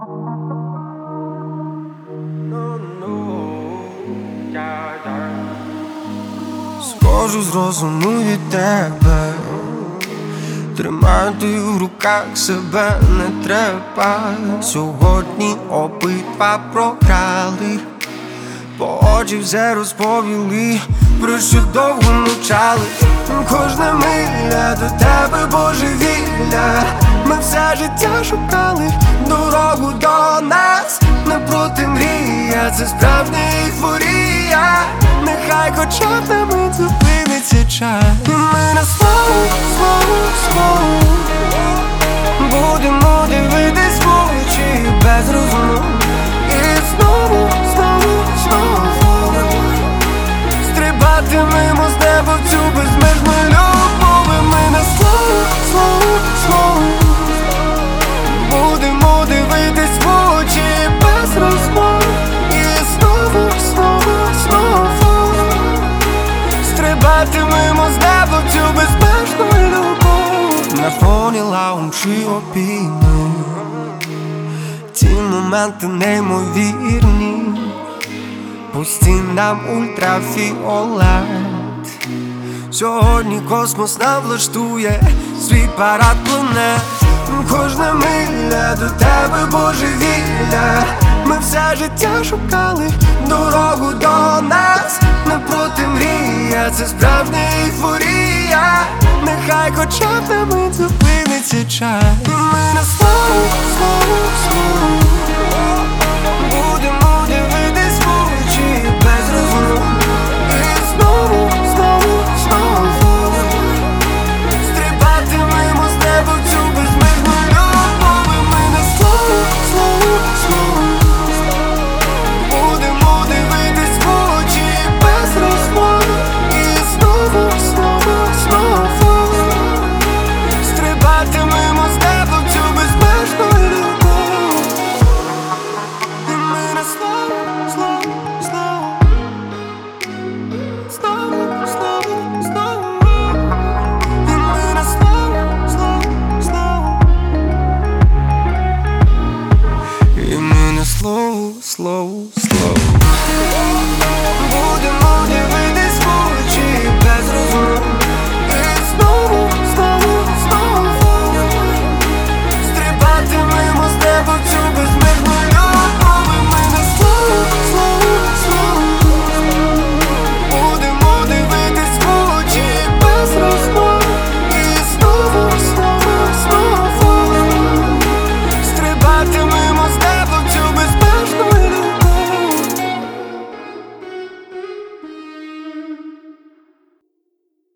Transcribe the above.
Схожу з розуму від тебе, тримати в руках себе не треба. Сьогодні обидва програли, по очі все розповіли, про що довго мовчали. Кожна миля до тебе божевілля. Ми все життя шукали дорогу до нас. Напроти мрія, це справжня ейфорія. Нехай хоча б на мить зупиниться час. І ми на слово будемо дивитись в очі без розуму. І знову стрибатимемо з неба в цю безмежну любов. І ми на слово будемо дивитись в очі без розмов. І знову стрибатимемо з неба в цю безмежну любов. На фоні лаунжі обійми, ті моменти неймовірні, по стінам ультрафіолет. Сьогодні космос нам влаштує свій парад планет. Кожна миля до тебе божевілля. Ми все життя шукали дорогу до нас. Напроти мрія, це справжня ейфорія. Нехай хоча б на мить зупиниться час. І ми на слово будемо дивитись в очі без розуму. І знову стрибатимемо з неба в цю безмежну любов. І ми на слово будемо дивитись в очі без розмов. І знову стрибатимемо з неба в цю безмежну любов. І ми на слово і ми на слово. І ми на слово